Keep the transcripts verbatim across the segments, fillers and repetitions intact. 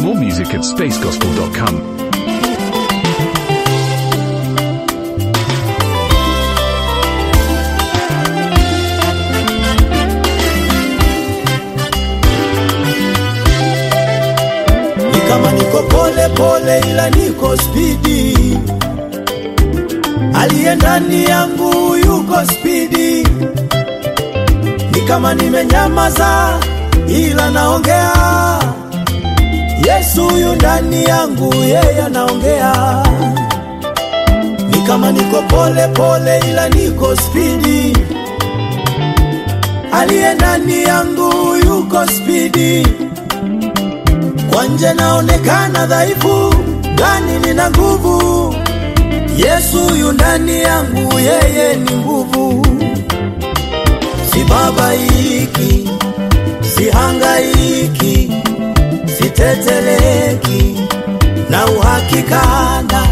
More music at space gospel dot com. Kama niko pole pole ila niko speedy, aliye ndani yangu yuko speedy. Ni kama nimenyamaza ila naongea, Yesu yu ndani yangu, yeye anaongea. Ni kama niko pole pole ila niko speedy, aliye ndani yangu yuko speedy. Kwa nje naonekana dhaifu, ndani nina nguvu. Yesu yu ndani yangu, yeye ni nguvu. Sibabaiki, sihangaiki, siteteleki, na uhakikana.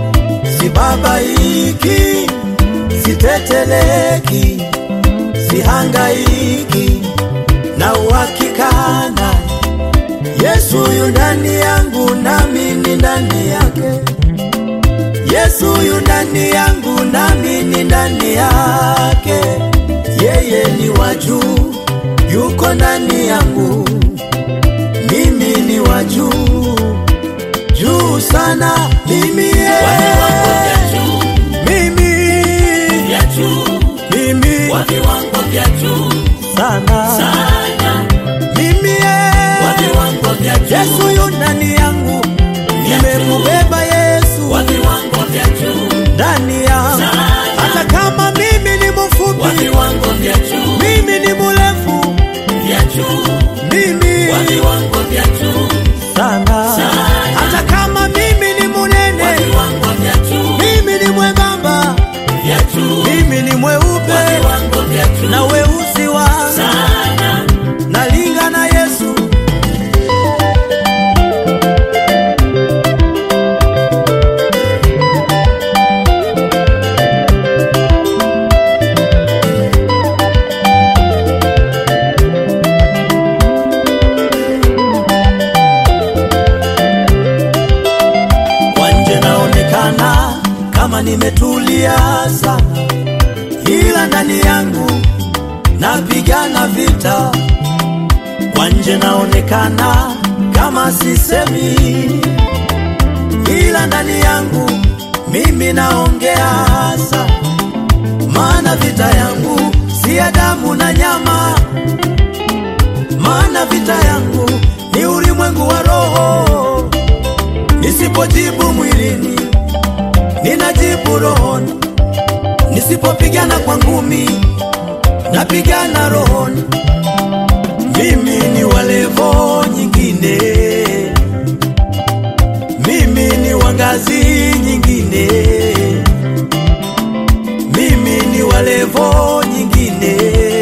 Sibabaiki, siteteleki, sihangaiki, na uhakikana. Yesu yu ndani yangu, nami ni ndani yake. Yesu yu ndani yangu, nami ni ndani yake. Yeye ni wa juu, yuko ndani yangu. Mimi ni wa juu, juu sana. Mimi ye Mimi vya juu, Mimi wa viwango vya juu sana sana. Mimi ye Wa viwango vya juu, Yesu yu ndani yangu. Nimembeba Yesu wa viwango vya juu ndani yangu. Hata kama mimi ni mfupi, wa viwango vya juu, mimi ni mrefu, vya juu, mimi wa viwango vya juu sana. Hata kama mimi ni wa munene, viwango vya juu, mimi ni mwembamba, vya juu, mimi ni wa mweupe viwango vya juu na weusi wangu sana. nalingana Yesu. Kama nimetulia sana, ila ndani yangu napigana vita. Kwa nje naonekana kama sisemi, ila ndani yangu mimi naongea sana. Maana vita yangu si ya damu na nyama, maana vita yangu ni ulimwengu wa roho. Nisipojibu mwilini, ninajibu rohoni. Nisipopigana kwa ngumi, napigana rohoni. Mimi ni wa levo nyingine, mimi ni wa ngazi nyingine, mimi ni wa levo nyingine,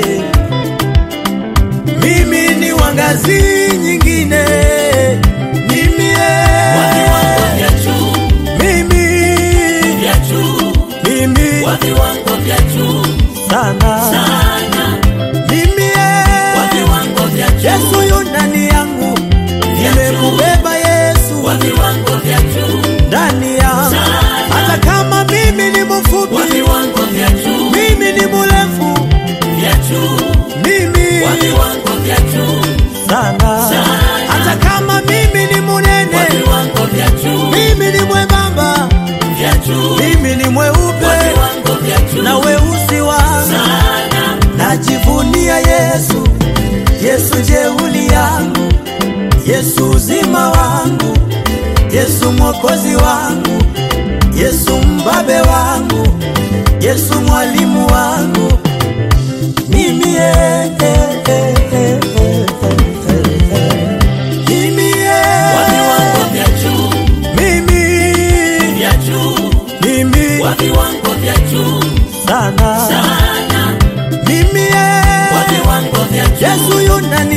mimi ni wa ngazi nyingine. Mimi Wa viwango vya juu, mimi vya juu, mimi wa viwango vya juu sana sana. mimi Wa viwango vya juu, Yesu yu ndani yangu. Nimembeba Yesu wa viwango vya juu ndani yangu. Hata kama mimi ni wa mfupi, viwango vya juu, mimi ni mrefu, vya juu, mimi wa viwango vya juu sana. Hata kama mimi ni wa munene, viwango vya juu, mimi ni mwembamba, vya juu, mimi ni wa mweupe viwango vya juu na weusi wangu. sana. Najivunia Yesu, Yesu jeuli yangu, Yesu uzima wangu, Yesu mwokozi wangu, Yesu mbabe wangu, Yesu mwalimu wangu. Mimi eh, eh, eh, eh, eh, eh. Mimi Wa viwango eh, vya juu, mimi vya juu, mimi wa viwango vya juu sana sana. mimi Wa eh, viwango vya juu, Yesu yu ndani